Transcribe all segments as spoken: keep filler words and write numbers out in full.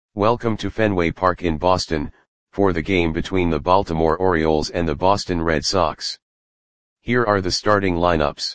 Welcome to Fenway Park in Boston, for the game between the Baltimore Orioles and the Boston Red Sox. Here are the starting lineups.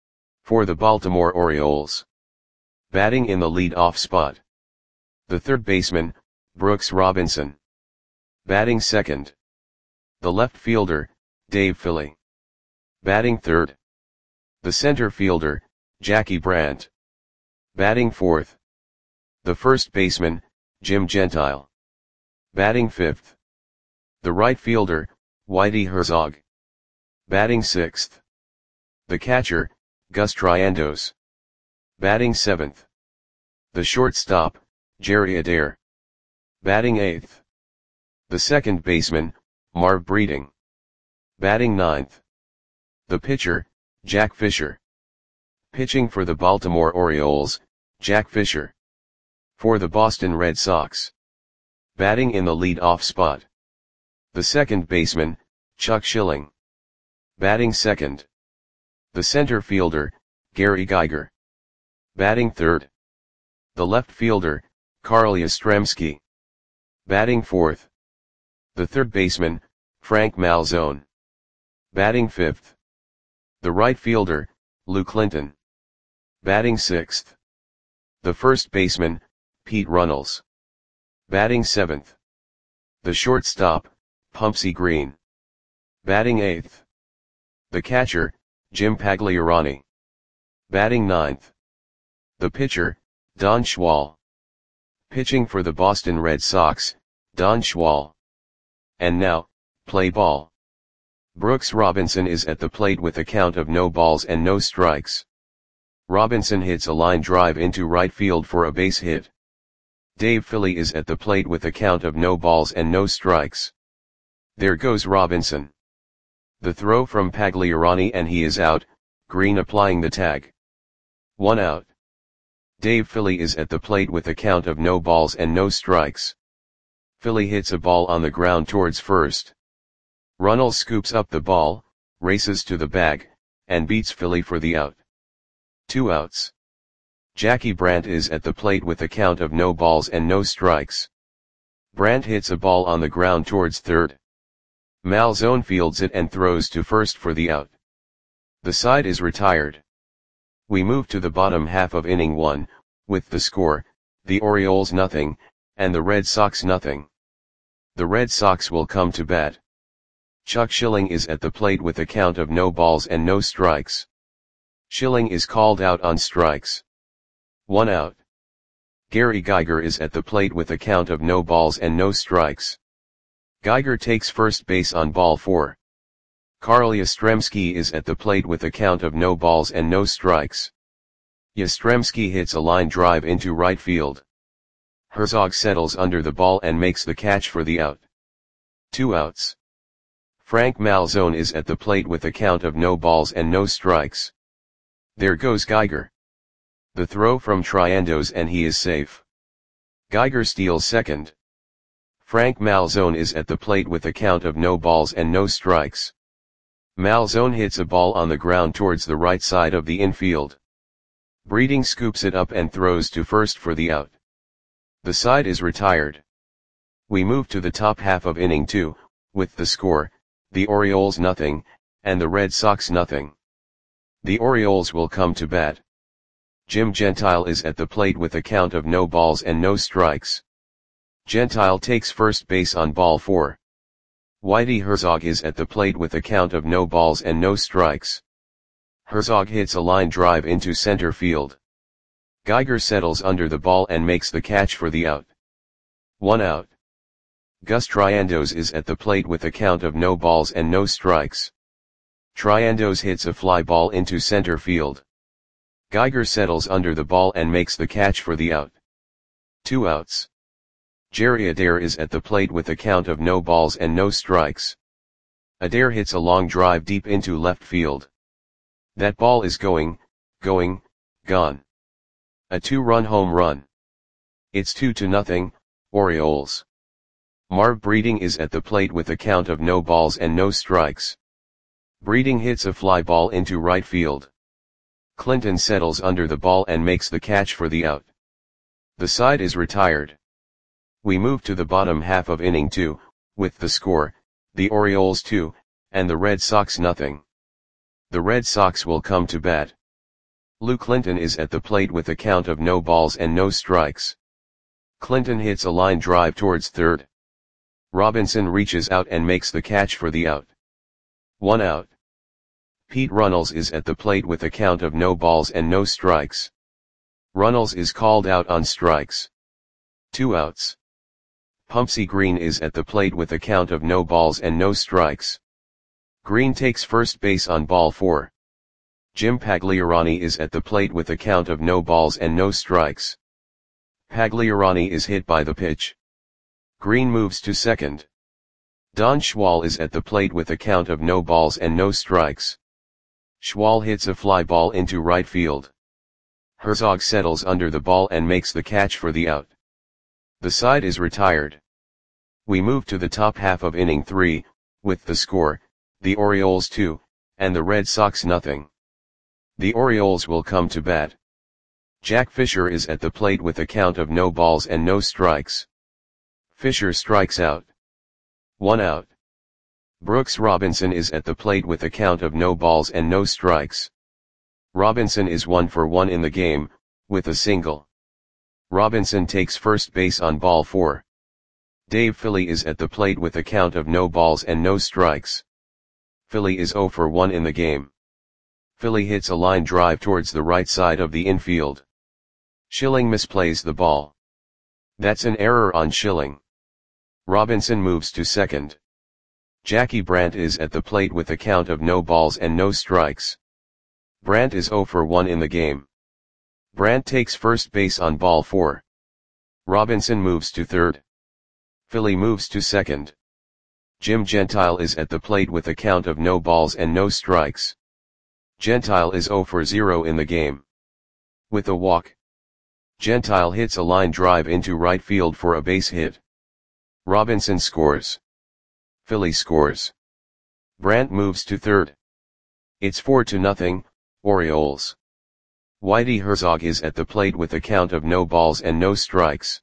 For the Baltimore Orioles. Batting in the lead-off spot. The third baseman, Brooks Robinson. Batting second. The left fielder, Dave Philly. Batting third. The center fielder, Jackie Brandt. Batting fourth. The first baseman, Jim Gentile. Batting fifth. The right fielder, Whitey Herzog. Batting sixth. The catcher, Gus Triandos. Batting seventh. The shortstop, Jerry Adair. Batting eighth. The second baseman, Marv Breeding. Batting ninth. The pitcher, Jack Fisher. Pitching for the Baltimore Orioles, Jack Fisher. For the Boston Red Sox. Batting in the lead-off spot. The second baseman, Chuck Schilling. Batting second. The center fielder, Gary Geiger. Batting third. The left fielder, Carl Yastrzemski. Batting fourth. The third baseman, Frank Malzone. Batting fifth. The right fielder, Lou Clinton. Batting sixth. The first baseman, Pete Runnels. Batting seventh. The shortstop, Pumpsy Green. Batting eighth. The catcher, Jim Pagliarani. Batting ninth. The pitcher, Don Schwal. Pitching for the Boston Red Sox, Don Schwal. And now, play ball. Brooks Robinson is at the plate with a count of no balls and no strikes. Robinson hits a line drive into right field for a base hit. Dave Philly is at the plate with a count of no balls and no strikes. There goes Robinson. The throw from Pagliarani and he is out, Green applying the tag. One out. Dave Philly is at the plate with a count of no balls and no strikes. Philly hits a ball on the ground towards first. Runnels scoops up the ball, races to the bag, and beats Philly for the out. Two outs. Jackie Brandt is at the plate with a count of no balls and no strikes. Brandt hits a ball on the ground towards third. Malzone fields it and throws to first for the out. The side is retired. We move to the bottom half of inning one, with the score, the Orioles nothing, and the Red Sox nothing. The Red Sox will come to bat. Chuck Schilling is at the plate with a count of no balls and no strikes. Schilling is called out on strikes. One out. Gary Geiger is at the plate with a count of no balls and no strikes. Geiger takes first base on ball four. Carl Yastrzemski is at the plate with a count of no balls and no strikes. Yastrzemski hits a line drive into right field. Herzog settles under the ball and makes the catch for the out. Two outs. Frank Malzone is at the plate with a count of no balls and no strikes. There goes Geiger. The throw from Triandos and he is safe. Geiger steals second. Frank Malzone is at the plate with a count of no balls and no strikes. Malzone hits a ball on the ground towards the right side of the infield. Breeding scoops it up and throws to first for the out. The side is retired. We move to the top half of inning two, with the score, the Orioles nothing, and the Red Sox nothing. The Orioles will come to bat. Jim Gentile is at the plate with a count of no balls and no strikes. Gentile takes first base on ball four. Whitey Herzog is at the plate with a count of no balls and no strikes. Herzog hits a line drive into center field. Geiger settles under the ball and makes the catch for the out. One out. Gus Triandos is at the plate with a count of no balls and no strikes. Triandos hits a fly ball into center field. Geiger settles under the ball and makes the catch for the out. Two outs. Jerry Adair is at the plate with a count of no balls and no strikes. Adair hits a long drive deep into left field. That ball is going, going, gone. A two-run home run. It's two to nothing, Orioles. Marv Breeding is at the plate with a count of no balls and no strikes. Breeding hits a fly ball into right field. Clinton settles under the ball and makes the catch for the out. The side is retired. We move to the bottom half of inning two, with the score, the Orioles two, and the Red Sox nothing. The Red Sox will come to bat. Lou Clinton is at the plate with a count of no balls and no strikes. Clinton hits a line drive towards third. Robinson reaches out and makes the catch for the out. One out. Pete Runnels is at the plate with a count of no balls and no strikes. Runnels is called out on strikes. Two outs. Pumpsie Green is at the plate with a count of no balls and no strikes. Green takes first base on ball four. Jim Pagliarani is at the plate with a count of no balls and no strikes. Pagliarani is hit by the pitch. Green moves to second. Don Schwal is at the plate with a count of no balls and no strikes. Schwal hits a fly ball into right field. Herzog settles under the ball and makes the catch for the out. The side is retired. We move to the top half of inning three, with the score, the Orioles two, and the Red Sox nothing. The Orioles will come to bat. Jack Fisher is at the plate with a count of no balls and no strikes. Fisher strikes out. One out. Brooks Robinson is at the plate with a count of no balls and no strikes. Robinson is one for one in the game, with a single. Robinson takes first base on ball four. Dave Philly is at the plate with a count of no balls and no strikes. Philly is zero for one in the game. Philly hits a line drive towards the right side of the infield. Schilling misplays the ball. That's an error on Schilling. Robinson moves to second. Jackie Brandt is at the plate with a count of no balls and no strikes. Brandt is zero for one in the game. Brandt takes first base on ball four. Robinson moves to third. Philly moves to second. Jim Gentile is at the plate with a count of no balls and no strikes. Gentile is zero for zero in the game. With a walk. Gentile hits a line drive into right field for a base hit. Robinson scores. Philly scores. Brandt moves to third. It's four to nothing, Orioles. Whitey Herzog is at the plate with a count of no balls and no strikes.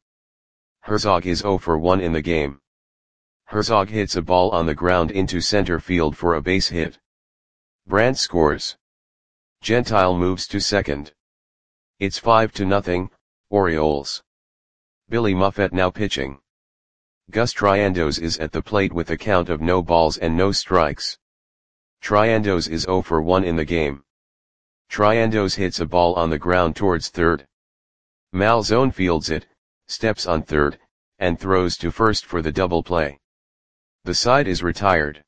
Herzog is zero for one in the game. Herzog hits a ball on the ground into center field for a base hit. Brandt scores. Gentile moves to second. It's five to nothing, Orioles. Billy Muffet now pitching. Gus Triandos is at the plate with a count of no balls and no strikes. Triandos is zero for one in the game. Triandos hits a ball on the ground towards third. Malzone fields it, steps on third, and throws to first for the double play. The side is retired.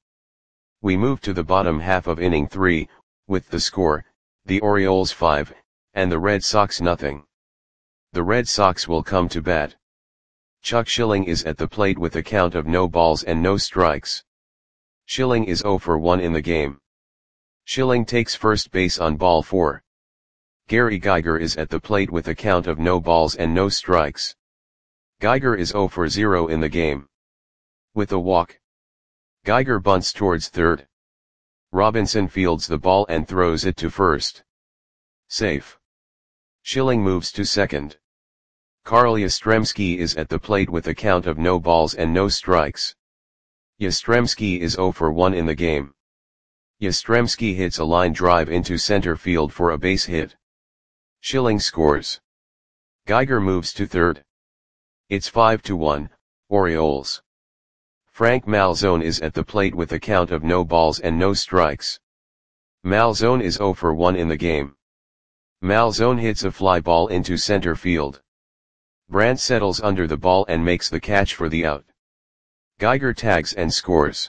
We move to the bottom half of inning three, with the score, the Orioles five, and the Red Sox nothing. The Red Sox will come to bat. Chuck Schilling is at the plate with a count of no balls and no strikes. Schilling is zero for one in the game. Schilling takes first base on ball four. Gary Geiger is at the plate with a count of no balls and no strikes. Geiger is zero for zero in the game. With a walk. Geiger bunts towards third. Robinson fields the ball and throws it to first. Safe. Schilling moves to second. Carl Yastrzemski is at the plate with a count of no balls and no strikes. Yastrzemski is zero for one in the game. Yastrzemski hits a line drive into center field for a base hit. Schilling scores. Geiger moves to third. It's five to one, Orioles. Frank Malzone is at the plate with a count of no balls and no strikes. Malzone is zero for one in the game. Malzone hits a fly ball into center field. Brandt settles under the ball and makes the catch for the out. Geiger tags and scores.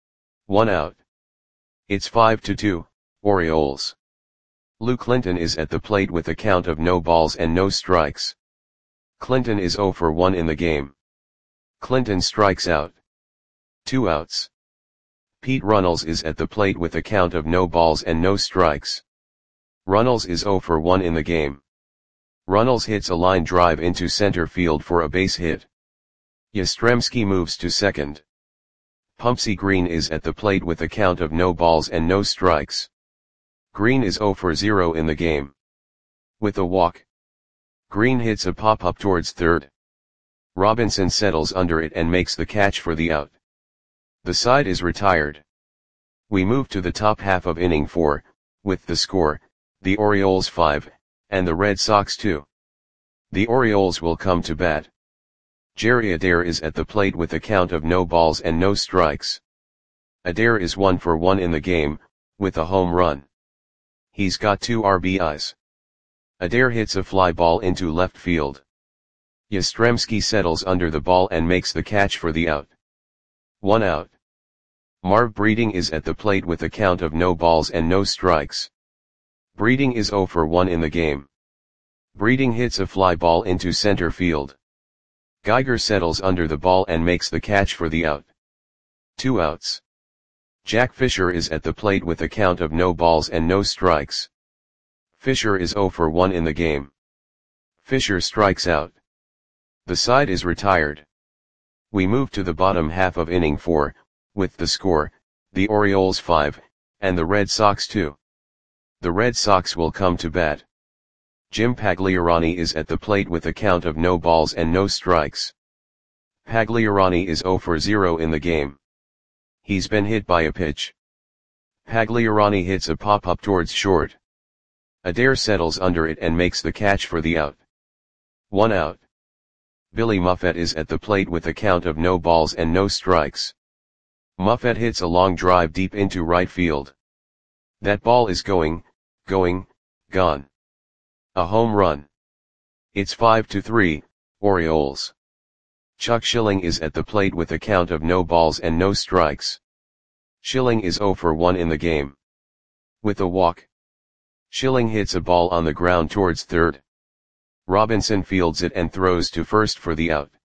One out. It's five to two, Orioles. Lou Clinton is at the plate with a count of no balls and no strikes. Clinton is zero for one in the game. Clinton strikes out. Two outs. Pete Runnels is at the plate with a count of no balls and no strikes. Runnels is zero for one in the game. Runnels hits a line drive into center field for a base hit. Yastrzemski moves to second. Pumpsie Green is at the plate with a count of no balls and no strikes. Green is zero for zero in the game. With a walk. Green hits a pop-up towards third. Robinson settles under it and makes the catch for the out. The side is retired. We move to the top half of inning four, with the score, the Orioles five, and the Red Sox two. The Orioles will come to bat. Jerry Adair is at the plate with a count of no balls and no strikes. Adair is one for one in the game, with a home run. He's got two R B Is. Adair hits a fly ball into left field. Yastrzemski settles under the ball and makes the catch for the out. One out. Marv Breeding is at the plate with a count of no balls and no strikes. Breeding is zero for one in the game. Breeding hits a fly ball into center field. Geiger settles under the ball and makes the catch for the out. Two outs. Jack Fisher is at the plate with a count of no balls and no strikes. Fisher is zero for one in the game. Fisher strikes out. The side is retired. We move to the bottom half of inning four, with the score, the Orioles five, and the Red Sox two. The Red Sox will come to bat. Jim Pagliarani is at the plate with a count of no balls and no strikes. Pagliarani is zero for zero in the game. He's been hit by a pitch. Pagliarani hits a pop-up towards short. Adair settles under it and makes the catch for the out. One out. Billy Muffet is at the plate with a count of no balls and no strikes. Muffet hits a long drive deep into right field. That ball is going, going, gone. A home run. It's five to three, Orioles. Chuck Schilling is at the plate with a count of no balls and no strikes. Schilling is zero for one in the game. With a walk. Schilling hits a ball on the ground towards third. Robinson fields it and throws to first for the out.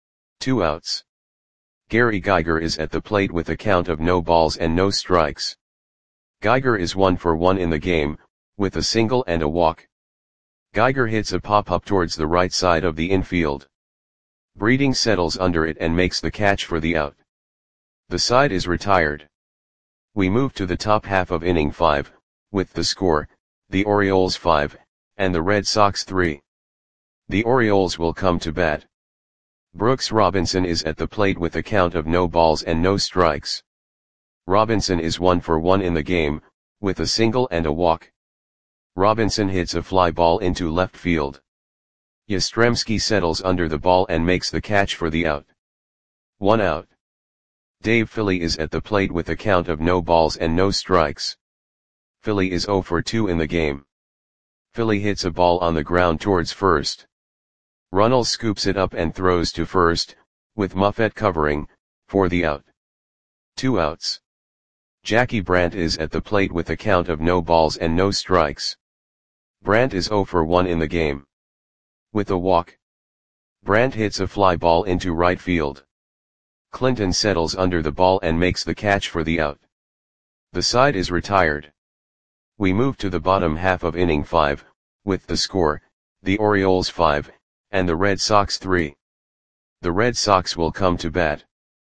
Two outs. Gary Geiger is at the plate with a count of no balls and no strikes. Geiger is one for one in the game, with a single and a walk. Geiger hits a pop-up towards the right side of the infield. Breeding settles under it and makes the catch for the out. The side is retired. We move to the top half of inning five, with the score, the Orioles five, and the Red Sox three. The Orioles will come to bat. Brooks Robinson is at the plate with a count of no balls and no strikes. Robinson is one for one in the game, with a single and a walk. Robinson hits a fly ball into left field. Yastrzemski settles under the ball and makes the catch for the out. One out. Dave Philly is at the plate with a count of no balls and no strikes. Philly is zero for two in the game. Philly hits a ball on the ground towards first. Runnels scoops it up and throws to first, with Muffet covering, for the out. Two outs. Jackie Brandt is at the plate with a count of no balls and no strikes. Brandt is zero for one in the game. With a walk. Brandt hits a fly ball into right field. Clinton settles under the ball and makes the catch for the out. The side is retired. We move to the bottom half of inning five, with the score, the Orioles five, and the Red Sox three. The Red Sox will come to bat.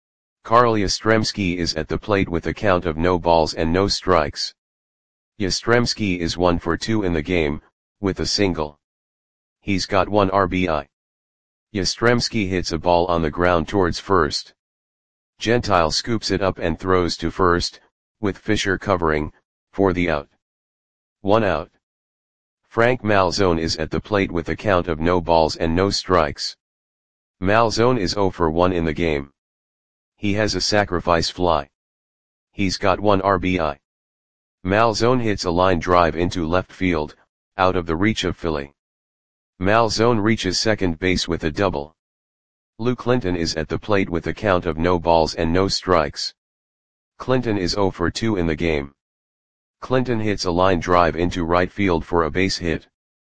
Carl Yastrzemski is at the plate with a count of no balls and no strikes. Yastrzemski is one for two in the game, with a single. He's got one R B I. Yastrzemski hits a ball on the ground towards first. Gentile scoops it up and throws to first, with Fisher covering, for the out. One out. Frank Malzone is at the plate with a count of no balls and no strikes. Malzone is zero for one in the game. He has a sacrifice fly. He's got one R B I. Malzone hits a line drive into left field, out of the reach of Philly. Malzone reaches second base with a double. Lou Clinton is at the plate with a count of no balls and no strikes. Clinton is zero for two in the game. Clinton hits a line drive into right field for a base hit.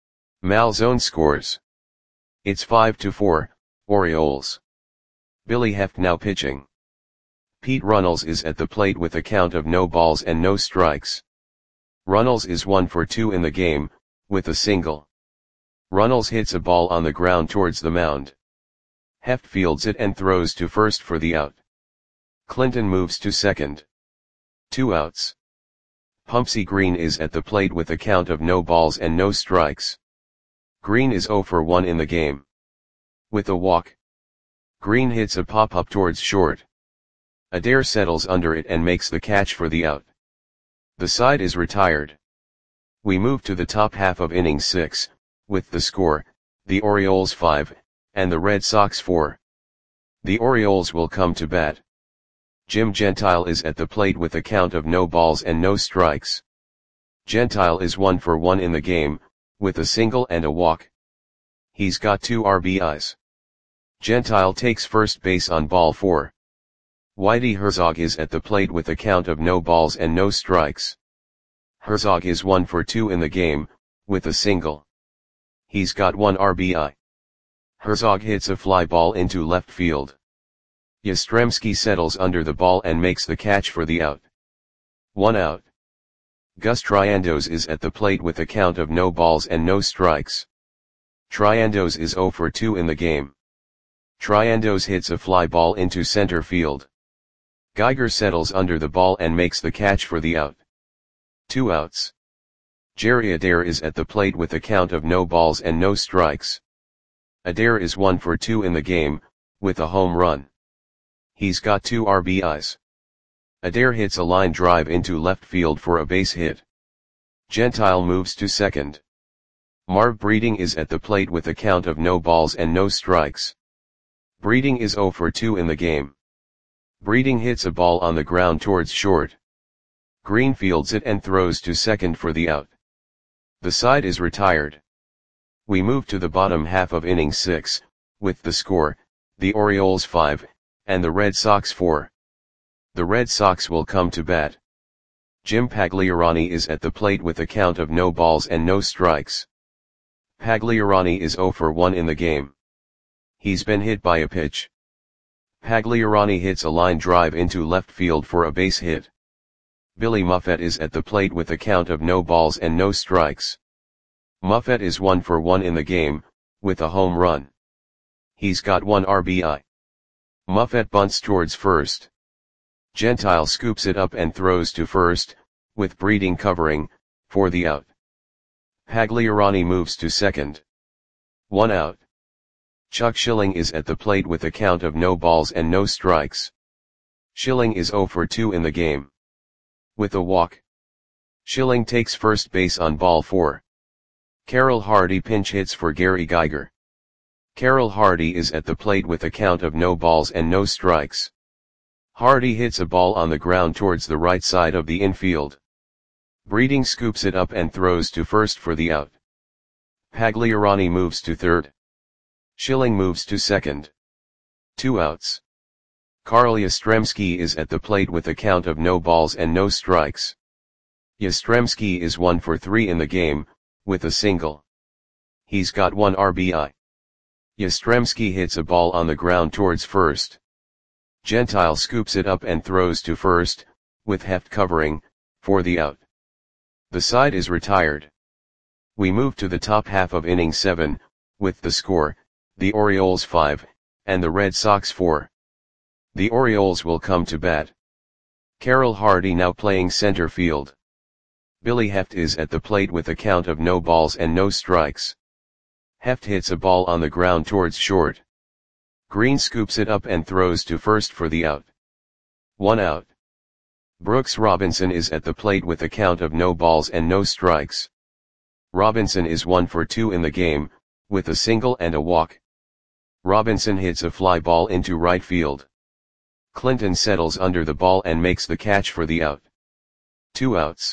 Malzone scores. It's five to four, Orioles. Billy Heft now pitching. Pete Runnels is at the plate with a count of no balls and no strikes. Runnels is one for two in the game, with a single. Runnels hits a ball on the ground towards the mound. Heft fields it and throws to first for the out. Clinton moves to second. Two outs. Pumpsy Green is at the plate with a count of no balls and no strikes. Green is zero for one in the game. With a walk. Green hits a pop-up towards short. Adair settles under it and makes the catch for the out. The side is retired. We move to the top half of innings six, with the score, the Orioles five, and the Red Sox four. The Orioles will come to bat. Jim Gentile is at the plate with a count of no balls and no strikes. Gentile is one for one in the game, with a single and a walk. He's got two R B Is. Gentile takes first base on ball four. Whitey Herzog is at the plate with a count of no balls and no strikes. Herzog is one for two in the game, with a single. He's got one R B I. Herzog hits a fly ball into left field. Yastrzemski settles under the ball and makes the catch for the out. One out. Gus Triandos is at the plate with a count of no balls and no strikes. Triandos is zero for two in the game. Triandos hits a fly ball into center field. Geiger settles under the ball and makes the catch for the out. Two outs. Jerry Adair is at the plate with a count of no balls and no strikes. Adair is one for two in the game, with a home run. He's got two R B Is. Adair hits a line drive into left field for a base hit. Gentile moves to second. Marv Breeding is at the plate with a count of no balls and no strikes. Breeding is zero for two in the game. Breeding hits a ball on the ground towards short. Green fields it and throws to second for the out. The side is retired. We move to the bottom half of inning six, with the score, the Orioles five, and the Red Sox four. The Red Sox will come to bat. Jim Pagliarani is at the plate with a count of no balls and no strikes. Pagliarani is zero for one in the game. He's been hit by a pitch. Pagliarani hits a line drive into left field for a base hit. Billy Muffet is at the plate with a count of no balls and no strikes. Muffet is one for one in the game, with a home run. He's got one R B I. Muffet bunts towards first. Gentile scoops it up and throws to first, with Breeding covering, for the out. Pagliarani moves to second. One out. Chuck Schilling is at the plate with a count of no balls and no strikes. Schilling is zero for two in the game. With a walk. Schilling takes first base on ball four. Carroll Hardy pinch hits for Gary Geiger. Carroll Hardy is at the plate with a count of no balls and no strikes. Hardy hits a ball on the ground towards the right side of the infield. Breeding scoops it up and throws to first for the out. Pagliarani moves to third. Schilling moves to second. Two outs. Carl Yastrzemski is at the plate with a count of no balls and no strikes. Yastrzemski is one for three in the game, with a single. He's got one R B I. Yastrzemski hits a ball on the ground towards first. Gentile scoops it up and throws to first, with Heft covering, for the out. The side is retired. We move to the top half of inning seven, with the score, the Orioles five, and the Red Sox four. The Orioles will come to bat. Carroll Hardy now playing center field. Billy Heft is at the plate with a count of no balls and no strikes. Heft hits a ball on the ground towards short. Green scoops it up and throws to first for the out. One out. Brooks Robinson is at the plate with a count of no balls and no strikes. Robinson is one for two in the game, with a single and a walk. Robinson hits a fly ball into right field. Clinton settles under the ball and makes the catch for the out. Two outs.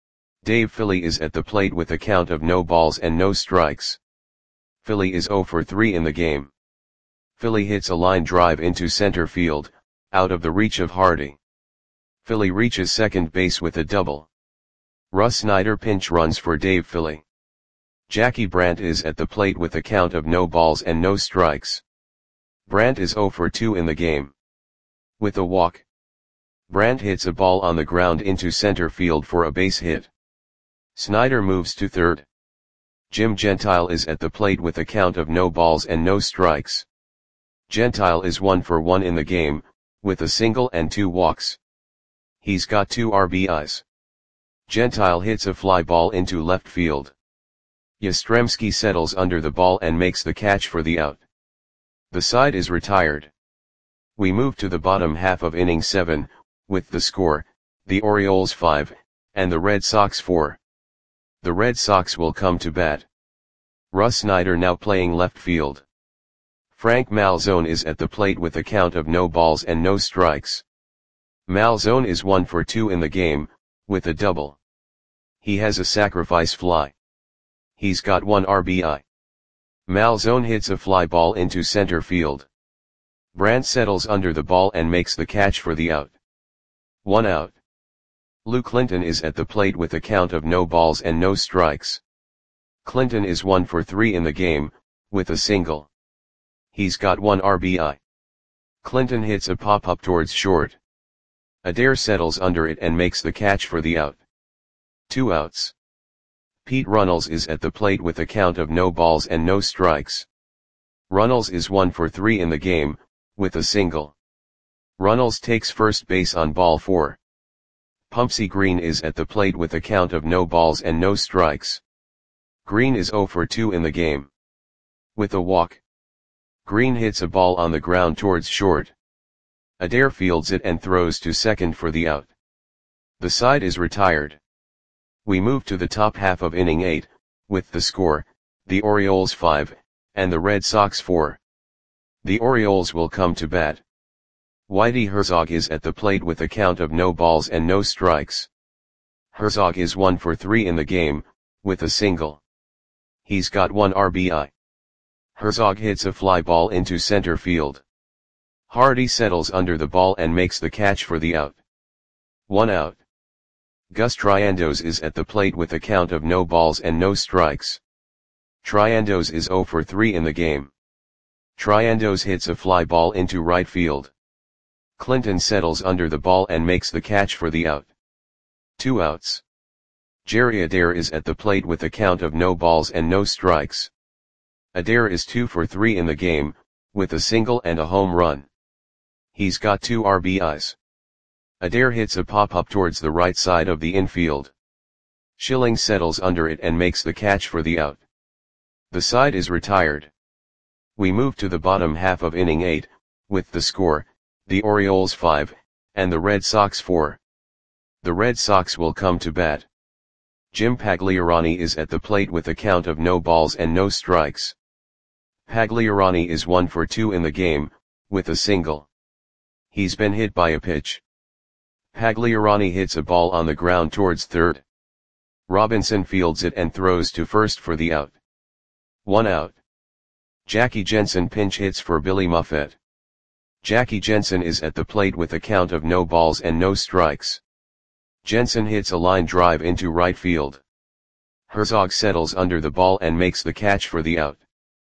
Dave Philly is at the plate with a count of no balls and no strikes. Philly is zero for three in the game. Philly hits a line drive into center field, out of the reach of Hardy. Philly reaches second base with a double. Russ Snyder pinch runs for Dave Philly. Jackie Brandt is at the plate with a count of no balls and no strikes. Brandt is zero for two in the game. With a walk. Brandt hits a ball on the ground into center field for a base hit. Snyder moves to third. Jim Gentile is at the plate with a count of no balls and no strikes. Gentile is one for one in the game, with a single and two walks. He's got two R B Is. Gentile hits a fly ball into left field. Yastrzemski settles under the ball and makes the catch for the out. The side is retired. We move to the bottom half of inning seven, with the score, the Orioles five, and the Red Sox four. The Red Sox will come to bat. Russ Snyder now playing left field. Frank Malzone is at the plate with a count of no balls and no strikes. Malzone is one for two in the game, with a double. He has a sacrifice fly. He's got one R B I. Malzone hits a fly ball into center field. Brandt settles under the ball and makes the catch for the out. One out. Lou Clinton is at the plate with a count of no balls and no strikes. Clinton is one for three in the game, with a single. He's got one R B I. Clinton hits a pop-up towards short. Adair settles under it and makes the catch for the out. Two outs. Pete Runnels is at the plate with a count of no balls and no strikes. Runnels is one for three in the game, with a single. Runnels takes first base on ball four. Pumpsy Green is at the plate with a count of no balls and no strikes. Green is zero for two in the game. With a walk. Green hits a ball on the ground towards short. Adair fields it and throws to second for the out. The side is retired. We move to the top half of inning eight, with the score, the Orioles five, and the Red Sox four. The Orioles will come to bat. Whitey Herzog is at the plate with a count of no balls and no strikes. Herzog is one for three in the game, with a single. He's got one R B I. Herzog hits a fly ball into center field. Hardy settles under the ball and makes the catch for the out. One out. Gus Triandos is at the plate with a count of no balls and no strikes. Triandos is zero for three in the game. Triandos hits a fly ball into right field. Clinton settles under the ball and makes the catch for the out. Two outs. Jerry Adair is at the plate with a count of no balls and no strikes. Adair is two for three in the game, with a single and a home run. He's got two R B Is. Adair hits a pop-up towards the right side of the infield. Schilling settles under it and makes the catch for the out. The side is retired. We move to the bottom half of inning eight, with the score, the Orioles five, and the Red Sox four. The Red Sox will come to bat. Jim Pagliarani is at the plate with a count of no balls and no strikes. Pagliarani is one for two in the game, with a single. He's been hit by a pitch. Pagliarani hits a ball on the ground towards third. Robinson fields it and throws to first for the out. One out. Jackie Jensen pinch hits for Billy Muffet. Jackie Jensen is at the plate with a count of no balls and no strikes. Jensen hits a line drive into right field. Herzog settles under the ball and makes the catch for the out.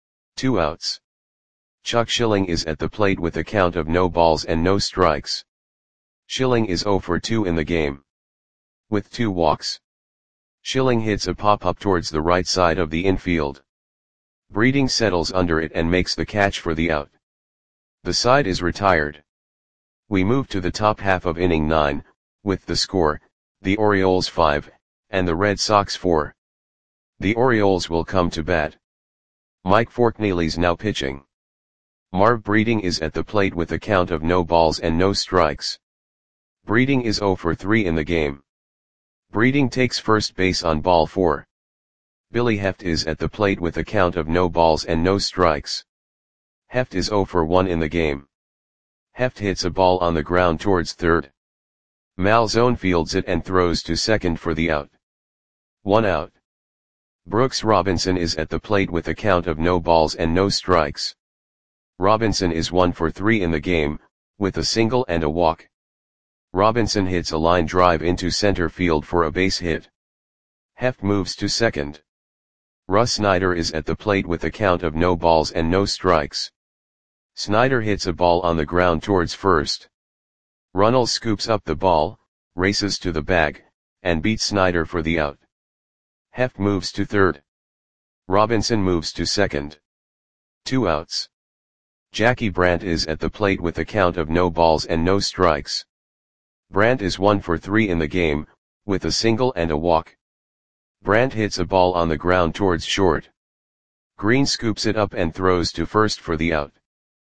Two outs. Chuck Schilling is at the plate with a count of no balls and no strikes. Schilling is zero for two in the game. With two walks. Schilling hits a pop-up towards the right side of the infield. Breeding settles under it and makes the catch for the out. The side is retired. We move to the top half of inning nine, with the score, the Orioles five, and the Red Sox four. The Orioles will come to bat. Mike Forkneely's now pitching. Marv Breeding is at the plate with a count of no balls and no strikes. Breeding is zero for three in the game. Breeding takes first base on ball four. Billy Heft is at the plate with a count of no balls and no strikes. Heft is zero for one in the game. Heft hits a ball on the ground towards third. Malzone fields it and throws to second for the out. One out. Brooks Robinson is at the plate with a count of no balls and no strikes. Robinson is one for three in the game, with a single and a walk. Robinson hits a line drive into center field for a base hit. Heft moves to second. Russ Snyder is at the plate with a count of no balls and no strikes. Snyder hits a ball on the ground towards first. Runnels scoops up the ball, races to the bag, and beats Snyder for the out. Heft moves to third. Robinson moves to second. Two outs. Jackie Brandt is at the plate with a count of no balls and no strikes. Brandt is one for three in the game, with a single and a walk. Brandt hits a ball on the ground towards short. Green scoops it up and throws to first for the out.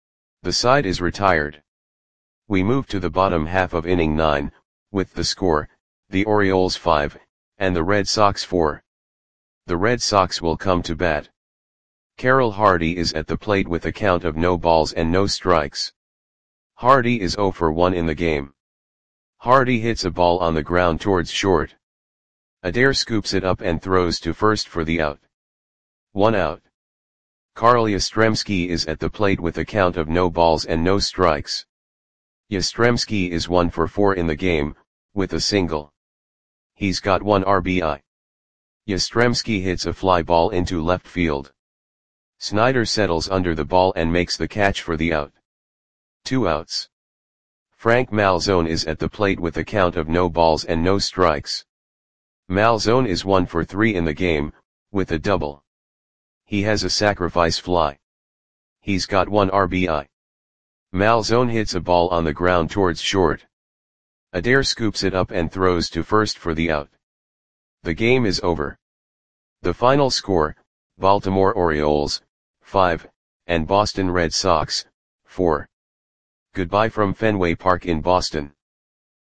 The side is retired. We move to the bottom half of inning nine, with the score, the Orioles five, and the Red Sox four. The Red Sox will come to bat. Carroll Hardy is at the plate with a count of no balls and no strikes. Hardy is zero for one in the game. Hardy hits a ball on the ground towards short. Adair scoops it up and throws to first for the out. One out. Carl Yastrzemski is at the plate with a count of no balls and no strikes. Yastrzemski is one for four in the game, with a single. He's got one R B I. Yastrzemski hits a fly ball into left field. Snyder settles under the ball and makes the catch for the out. Two outs. Frank Malzone is at the plate with a count of no balls and no strikes. Malzone is one for three in the game, with a double. He has a sacrifice fly. He's got one R B I. Malzone hits a ball on the ground towards short. Adair scoops it up and throws to first for the out. The game is over. The final score, Baltimore Orioles, five, and Boston Red Sox, four. Goodbye from Fenway Park in Boston.